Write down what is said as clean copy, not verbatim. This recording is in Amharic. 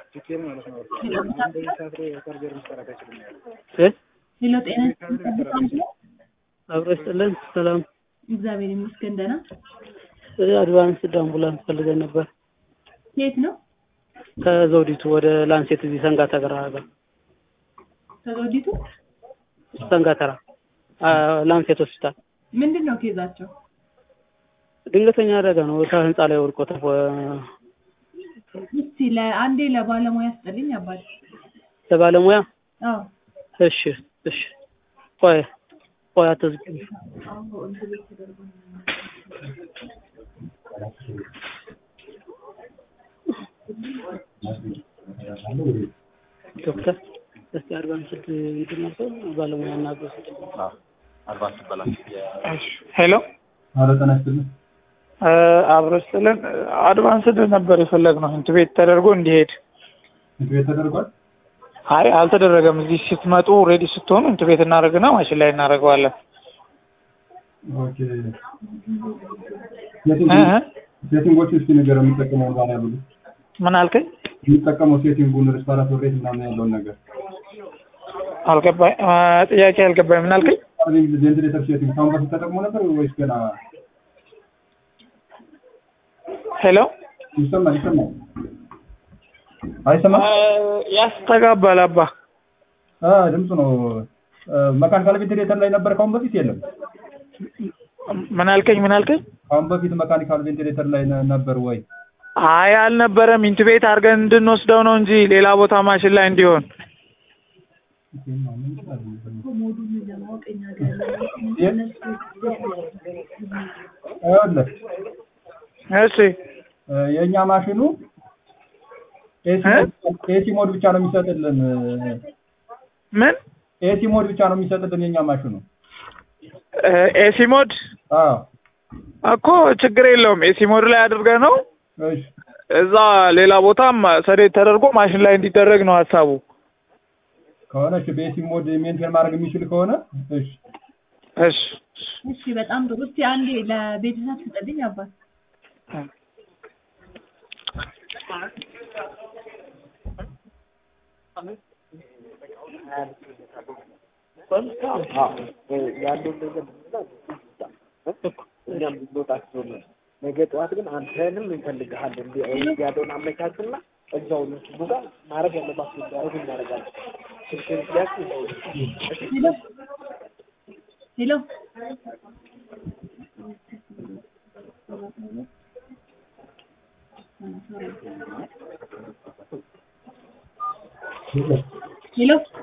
ቲኬት ማለት ነው። አንድ ሰዓት ላይ ሰርጀሪ መስራት አይችልም ያለው ሄሎ ጤና አብረስልን ሰላም እግዚአብሔር ይመስገን ደህና አድቫንስ አምቡላንስ ፈልገን ነበር የት ነው ከዘውዲቱ ወደ ላንሴት እዚህ ሰንጋተራ ጋር ከዘውዲቱ ሰንጋተራ ላንሴት ሆስፒታል ምንድነው ኬዛቸው ድንገተኛ አደጋ ነው ከህንጻ ላይ ወድቆ እስቲ ለአንዴ ለባለሙያ አስጠልኝ አባል ለባለሙያ አዎ እሺ ቆይ አትዝጊ ዶክተር እስቲ አድቫንስ እንድናሰው ባለሙያ እናገር አድቫንስ ባላንስ ሄሎ አረጠናችሁልን አብረስልን አድቫንስ ነበር የፈለግነው እንት ቤት ተደርጎ እንዲሄድ እንት ቤት ተደርጓል አይ አልተደረገም እዚህ ስትመጡ ሬዲ ስትሆኑ እንት ቤት እናደርግና ማሽን ላይ እናደርገዋለን ኦኬ ሴቲንጎች እስቲ ነገር የሚጠቀመው ቫሪያብል ምን አልከኝ የሚጠቀመው ሴቲንጉን ሬስፓራቶሪ ሬት ምናምን ያለውን ነገር አልገባኝ ጥያቄ አልገባኝ ምን አልከኝ ቬንቲሌተር ሴቲንግ ታውን በፊት ተጠቅሞ ነበር ወይስ ገና ሄሎ ይሰማል አይሰማም ያስተጋባል አባ ድምፁ ነው መካኒካል ቬንቲሌተር ላይ ነበር ካሁን በፊት የለም ምን አልከኝ ካሁን በፊት መካኒካል ቬንቲሌተር ላይ ነበር ወይ አይ አልነበረም ኢንቱቤት አድርገን እንድንወስደው ነው እንጂ ሌላ ቦታ ማሽን ላይ እንዲሆን እሺ የኛ ማሽኑ ኤሲ ሞድ ብቻ ነው የሚሰጥልን ምን ኤሲ ሞድ ብቻ ነው የሚሰጥልን የኛ ማሽኑ ኤሲ ሞድ እኮ ችግር የለውም ኤሲ ሞድ ላይ አድርገ ነው እሺ እዛ ሌላ ቦታም ሰዴት ተደርጎ ማሽን ላይ እንዲደረግ ነው ሐሳቡ ከሆነ በኤሲ ሞድ ሜንቴን ማድረግ የሚችል ከሆነ እሺ በጣም ጥሩ እስቲ አንዴ ለቤተሰብ ስጠልኝ አባት ነገ ጠዋት ግን አንተንም እንፈልግሃለን ያለውን አመቻችና እዛው ነው ጋር ማረግ ያለባችሁ ያረግ እናረጋለን ሄሎ